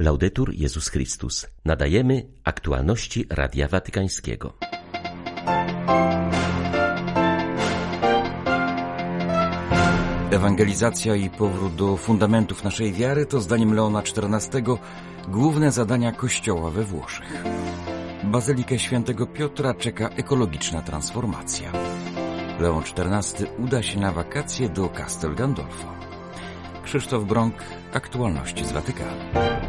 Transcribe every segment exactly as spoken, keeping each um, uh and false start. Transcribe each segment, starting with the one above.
Laudetur Jezus Chrystus. Nadajemy aktualności Radia Watykańskiego. Ewangelizacja i powrót do fundamentów naszej wiary to zdaniem Leona czternastego główne zadania Kościoła we Włoszech. Bazylikę Świętego Piotra czeka ekologiczna transformacja. Leon czternasty uda się na wakacje do Castel Gandolfo. Krzysztof Brąk, aktualności z Watykanu.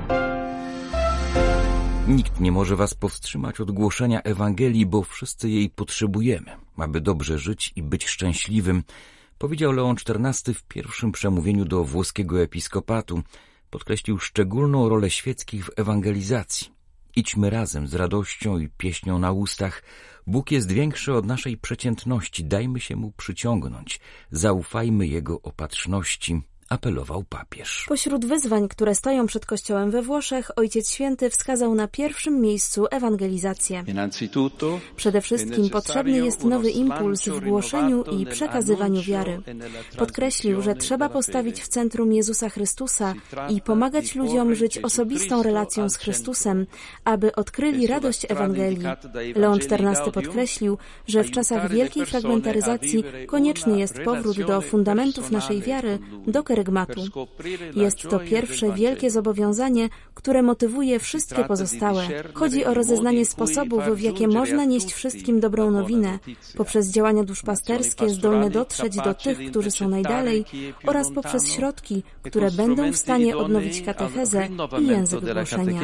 Nikt nie może was powstrzymać od głoszenia Ewangelii, bo wszyscy jej potrzebujemy, aby dobrze żyć i być szczęśliwym, powiedział Leon czternasty w pierwszym przemówieniu do włoskiego episkopatu. Podkreślił szczególną rolę świeckich w ewangelizacji. Idźmy razem z radością i pieśnią na ustach. Bóg jest większy od naszej przeciętności, dajmy się Mu przyciągnąć, zaufajmy Jego opatrzności, apelował papież. Pośród wyzwań, które stoją przed Kościołem we Włoszech, Ojciec Święty wskazał na pierwszym miejscu ewangelizację. Przede wszystkim potrzebny jest nowy impuls w głoszeniu i przekazywaniu wiary. Podkreślił, że trzeba postawić w centrum Jezusa Chrystusa i pomagać ludziom żyć osobistą relacją z Chrystusem, aby odkryli radość Ewangelii. Leon czternasty podkreślił, że w czasach wielkiej fragmentaryzacji konieczny jest powrót do fundamentów naszej wiary, do kerygmatu. Jest to pierwsze wielkie zobowiązanie, które motywuje wszystkie pozostałe. Chodzi o rozeznanie sposobów, w jakie można nieść wszystkim dobrą nowinę, poprzez działania duszpasterskie zdolne dotrzeć do tych, którzy są najdalej, oraz poprzez środki, które będą w stanie odnowić katechezę i język głoszenia.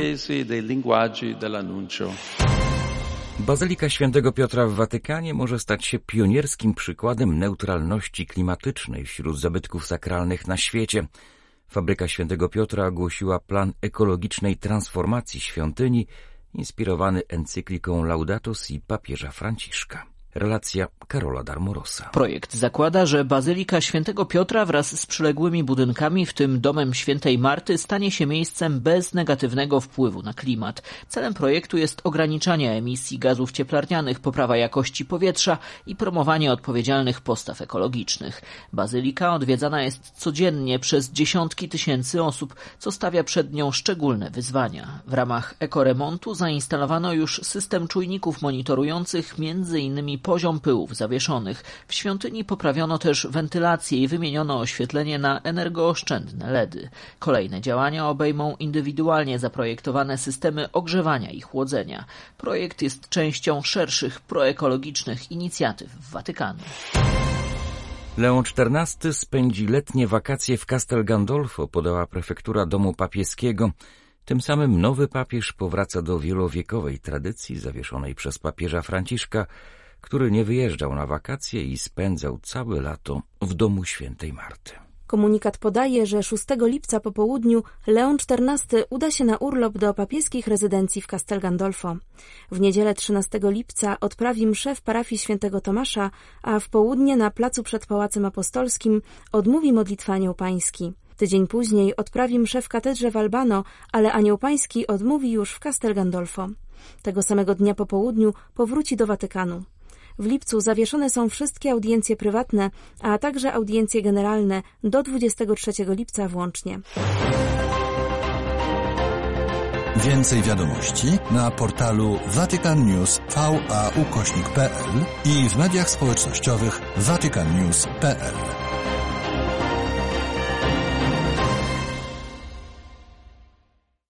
Bazylika Świętego Piotra w Watykanie może stać się pionierskim przykładem neutralności klimatycznej wśród zabytków sakralnych na świecie. Fabryka Świętego Piotra ogłosiła plan ekologicznej transformacji świątyni, inspirowany encykliką Laudato Si papieża Franciszka. Relacja Karola Darmorosa. Projekt zakłada, że Bazylika Świętego Piotra wraz z przyległymi budynkami, w tym domem Świętej Marty, stanie się miejscem bez negatywnego wpływu na klimat. Celem projektu jest ograniczanie emisji gazów cieplarnianych, poprawa jakości powietrza i promowanie odpowiedzialnych postaw ekologicznych. Bazylika odwiedzana jest codziennie przez dziesiątki tysięcy osób, co stawia przed nią szczególne wyzwania. W ramach ekoremontu zainstalowano już system czujników monitorujących między innymi poziom pyłów zawieszonych. W świątyni poprawiono też wentylację i wymieniono oświetlenie na energooszczędne L E D y. Kolejne działania obejmą indywidualnie zaprojektowane systemy ogrzewania i chłodzenia. Projekt jest częścią szerszych proekologicznych inicjatyw w Watykanie. Leon czternasty spędzi letnie wakacje w Castel Gandolfo, podała prefektura domu papieskiego. Tym samym nowy papież powraca do wielowiekowej tradycji zawieszonej przez papieża Franciszka, który nie wyjeżdżał na wakacje i spędzał całe lato w domu Świętej Marty. Komunikat podaje, że szóstego lipca po południu Leon czternasty uda się na urlop do papieskich rezydencji w Castel Gandolfo. W niedzielę trzynastego lipca odprawi mszę w parafii Świętego Tomasza, a w południe na placu przed Pałacem Apostolskim odmówi modlitwę Anioł Pański. Tydzień później odprawi mszę w katedrze w Albano, ale Anioł Pański odmówi już w Castel Gandolfo. Tego samego dnia po południu powróci do Watykanu. W lipcu zawieszone są wszystkie audiencje prywatne, a także audiencje generalne do dwudziestego trzeciego lipca włącznie. Więcej wiadomości na portalu Vatican News V A ukośnik P L i w mediach społecznościowych vatican news kropka p l.